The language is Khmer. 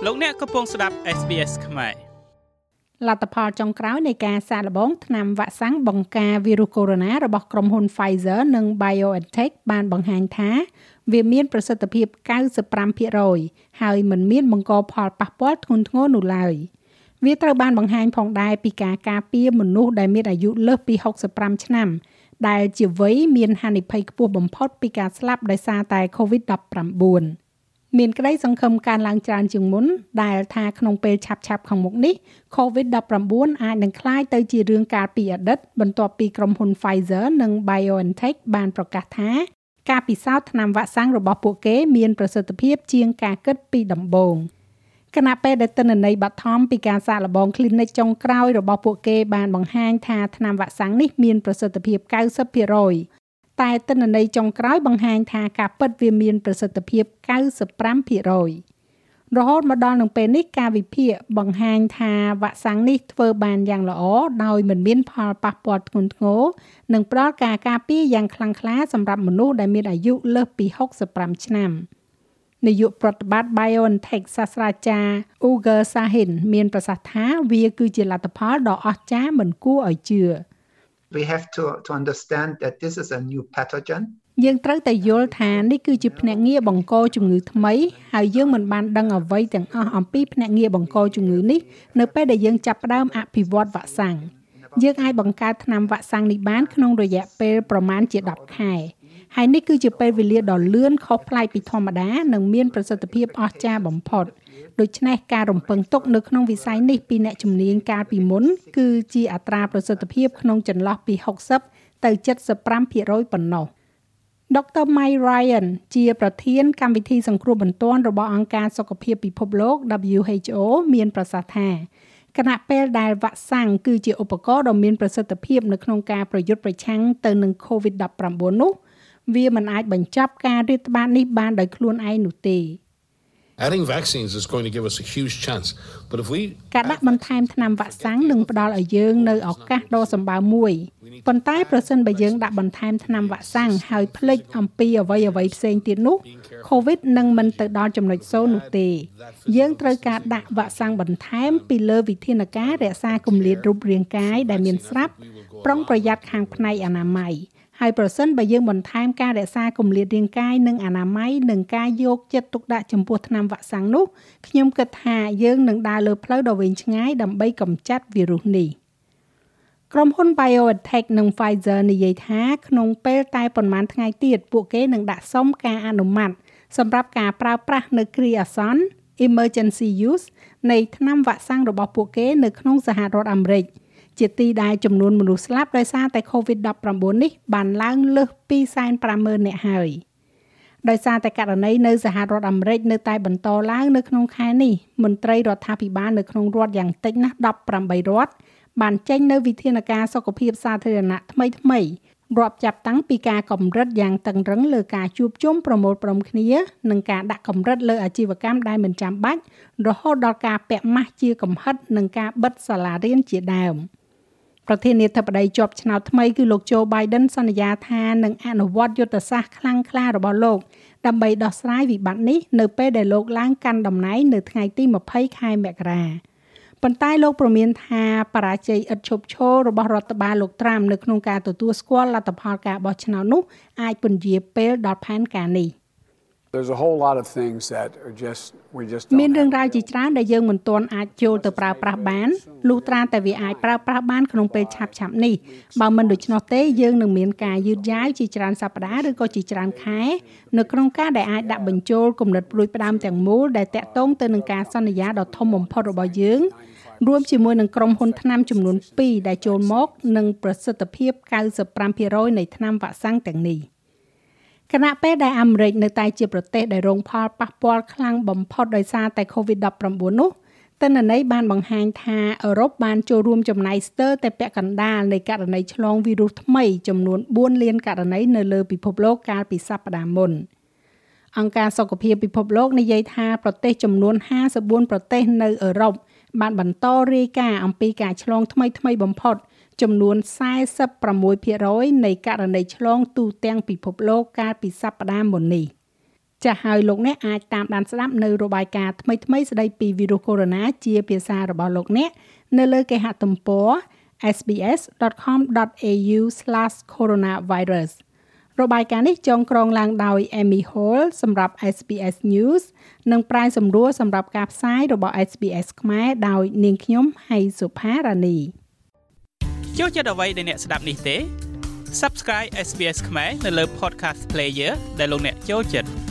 លោកអ្នកកំពុងស្ដាប់ SBS ខ្មែរលទ្ធផលចុងក្រោយនៃការសាកល្បងថ្នាំវ៉ាក់សាំងបង្ការវីរុសកូវីដ -19 របស់ក្រុមហ៊ុន Pfizer និង BioNTech បានបង្ហាញថាវាមានប្រសិទ្ធភាព 95% ហើយមិនមានបង្កផលប៉ះពាល់ធ្ងន់ធ្ងរនោះឡើយវាត្រូវបានបង្ហាញផងដែរពីការការពារមនុស្សដែលមានអាយុលើសពី65ឆ្នាំដែលជាវ័យមានហានិភ័យខ្ពស់បំផុតពីការស្លាប់ដោយសារតែ COVID-19 មានក្តីសង្ឃឹមកើនឡើងច្រើនជាងមុនដែលថាក្នុងពេលឆាប់ៗខាងមុខនេះ COVID-19 អាចនឹងក្លាយទៅជារឿងកាលពីអតីតបន្ទាប់ពីក្រុមហ៊ុន Pfizer និង BioNTech បានប្រកាសថាការពិសោធន៍ថ្នាំវ៉ាក់សាំងរបស់ពួកគេមានប្រសិទ្ធភាពជាងការគិតពីដំបូងគណៈពេលដែលទិន្នន័យបឋមពីការសាកល្បង clinic ចុងក្រោយរបស់ពួកគេបានបង្ហាញថាថ្នាំវ៉ាក់សាំងនេះមានប្រសិទ្ធភាព 90% តែទិន្នន័យចុងក្រោយបង្ហាញថាការពិតវាមានប្រសិទ្ធភាព 95% រហូតមកដល់នឹងពេលនេះការវិភាគបង្ហាញថាវ៉ាក់សាំងនេះធ្វើបានយ៉ាងល្អដោយមិនមានផលប៉ះពាល់ធ្ងន់ធ្ងរនិងផ្ដល់ការការពារយ៉ាងខ្លាំងក្លាសម្រាប់មនុស្សដែលមានអាយុលើសពី65ឆ្នាំនាយកប្រតិបត្តិ BioNTech សាស្ត្រាចារ្យ Ugur Sahin មានប្រសាសន៍ថាវាគឺជាលទ្ធផលដ៏អស្ចារ្យមិនគួរឲ្យជឿ We have to understand that this is a new pathogen. យើងត្រូវតែយល់ថានេះគឺជាភ្នាក់ងារបង្កជំងឺថ្មីហើយយើងមិនបានដឹងអ្វីទាំងអស់អំពីភ្នាក់ងារបង្កជំងឺនេះនៅពេលដែលយើងចាប់ផ្ដើមអភិវឌ្ឍវ៉ាក់សាំងយើងអាចបង្កើតថ្នាំវ៉ាក់សាំងនេះបានក្នុងរយៈពេលប្រមាណជា10ខែហើយនេះគឺជាពេលវេលាដ៏លឿនខុសប្លែកពីធម្មតានិងមានប្រសិទ្ធភាពអស្ចារ្យបំផុតដូច្នេះការរំពឹងទុកនៅក្នុងវិស័យនេះពីអ្នកជំនាញកាលពីមុនគឺជាអត្រាប្រសិទ្ធភាពក្នុងចន្លោះពី60ទៅ 75% ប៉ុណ្ណោះDr. Mike Ryan ជាប្រធានកម្មវិធីសង្គ្រោះបន្ទាន់របស់អង្គការសុខភាពពិភពលោក WHO មានប្រសាសន៍ថាគណៈពេលដែលវ៉ាក់សាំងគឺជាឧបករណ៍ដ៏មានប្រសិទ្ធភាពនៅក្នុងការប្រយុទ្ធប្រឆាំងទៅនឹង COVID-19 នោះវាមិនអាចបញ្ចប់ការរាតត្បាតនេះបានដោយខ្លួនឯងនោះទេ Adding vaccines is going to give us a huge chance. But if we ការដាក់បន្ថែមថ្នាំវ៉ាក់សាំងនឹងផ្ដល់ឲ្យយើងនៅឱកាសដ៏សម្បើមមួយប៉ុន្តែប្រសិនបើយើងដាក់បន្ថែមថ្នាំវ៉ាក់សាំងហើយភ្លេចអំពីអ្វីៗផ្សេងទៀតនោះ COVID នឹងមិនទៅដល់ចំណុច0នោះទេយើងត្រូវការដាក់វ៉ាក់សាំងបន្ថែមពីលើវិធានការរក្សាគម្លាតរូបរាងកាយដែលមានស្រាប់ប្រុងប្រយ័ត្នខាងផ្នែកអនាម័យហើយប្រសិនបើយើងបន្ថែមការរក្សាគម្លាតរាងកាយនិងអនាម័យនិងការយកចិត្តទុកដាក់ចំពោះថ្នាំវ៉ាក់សាំងនោះខ្ញុំគិតថាយើងនឹងដើរលើផ្លូវដ៏វែងឆ្ងាយដើម្បីកម្ចាត់វីរុសនេះក្រុមហ៊ុន BioNTech និង Pfizer និយាយថាក្នុងពេលតែប៉ុន្មានថ្ងៃទៀតពួកគេនឹងដាក់សុំការអនុម័តសម្រាប់ការប្រើប្រាស់នៅគ្រាអាសន្ន Emergency Use នៃថ្នាំវ៉ាក់សាំងរបស់ពួកគេនៅក្នុងសហរដ្ឋអាមេរិកជាទីដែលចំនួនមនុស្សស្លាប់ដោយសារតែ COVID-19 នេះបានឡើងលើសពី 250,000 នាក់ហើយដោយសារតែករណីនៅសហរដ្ឋអាមេរិកនៅតែបន្តឡើងនៅក្នុងខែនេះមន្ត្រីរដ្ឋាភិបាលនៅក្នុងរដ្ឋយ៉ាងតិចណាស់18រដ្ឋបានចេញនូវវិធានការសុខភាពសាធារណៈថ្មីៗរាប់ចាប់តាំងពីការកម្រិតយ៉ាងតឹងរ៉ឹងលើការជួបជុំប្រមូលផ្តុំគ្នានិងការដាក់កម្រិតលើអាជីវកម្មដែលមិនចាំបាច់រហូតដល់ការពាក់ម៉ាស់ជាកំហិតនិងការបិទសាលារៀនជាដើមប្រធានាធិបតីជាប់ឆ្នោតថ្មីគឺលោក Joe Biden សន្យាថានឹងអនុវត្តយុទ្ធសាស្ត្រខ្លាំងក្លារបស់លោកដើម្បីដោះស្រាយវិបត្តិនេះនៅពេលដែលលោកឡើងកាន់តំណែងនៅថ្ងៃទី20ខែមករាប៉ុន្តែលោកព្រមានថាបរាជ័យឥតឈប់ឈររបស់រដ្ឋបាលលោកត្រាំនៅក្នុងការទទួលស្គាល់លទ្ធផលការបោះឆ្នោតនោះអាចពន្យាពេលដល់ផែនការនេះ There's a whole lot of things that are just we just មានរឿងរ៉ាវជាច្រើនដែលយើងមិនទាន់អាចចូលទៅប្រើប្រាស់បានលុះត្រាតែវាអាចប្រើប្រាស់បានក្នុងពេលឆាប់ៗនេះបើមិនដូច្នោះទេយើងនឹងមានការយឺតយ៉ាវជាច្រើនសប្តាហ៍ឬក៏ជាច្រើនខែនៅក្នុងការដែលអាចដាក់បញ្ចូលគំនិតព្រួយផ្ដើមទាំងមូលដែលតាក់ទងទៅនឹងការសន្យាដ៏ធំបំផុតរបស់យើងរួមជាមួយនឹងក្រុមហ៊ុនថ្នាំចំនួន2ដែលចូលមកនិងប្រសិទ្ធភាព 95% នៃថ្នាំវ៉ាក់សាំងទាំងនេះគណៈពេលដែលអាមេរិកនៅតែជាប្រទេសដែលរងផលប៉ះពាល់ខ្លាំងបំផុតដោយសារតែ COVID-19 នោះទិន្នន័យបានបង្ហាញថាអឺរ៉ុបបានចូលរួមចំណែកស្ទើរតែពាក់កណ្ដាលនៃករណីឆ្លងវីរុសថ្មីចំនួន4លានករណីនៅលើពិភពលោកកាលពីសប្តាហ៍មុនអង្គការសុខភាពពិភពលោកនិយាយថាប្រទេសចំនួន54ប្រទេសនៅអឺរ៉ុបបានបន្តរាយការណ៍អំពីការឆ្លងថ្មីបំផុតចំនួន 46% នៃករណីឆ្លងទូទាំងពិភពលោកកាលពីសប្តាហ៍មុននេះចាស់ហើយលោកអ្នកអាចតាមដានស្ដាប់នៅរបាយការណ៍ថ្មីៗស្ដីពីវីរុសកូវីដ -19 ជាភាសារបស់លោកអ្នកនៅលើគេហទំព័រ sbs.com.au/coronavirus របាយការណ៍នេះចងក្រងឡើងដោយ Amy Hall សម្រាប់ SBS News និងប្រែសម្រួលសម្រាប់ការផ្សាយរបស់ SBS ខ្មែរដោយនាងខ្ញុំហៃសុផារ៉ានីចូលចិត្តអ្វីដែលអ្នកស្ដាប់នេះទេ Subscribe SBS ខ្មែរនៅលើ Podcast Player ដែលលោកអ្នកចូលចិត្ត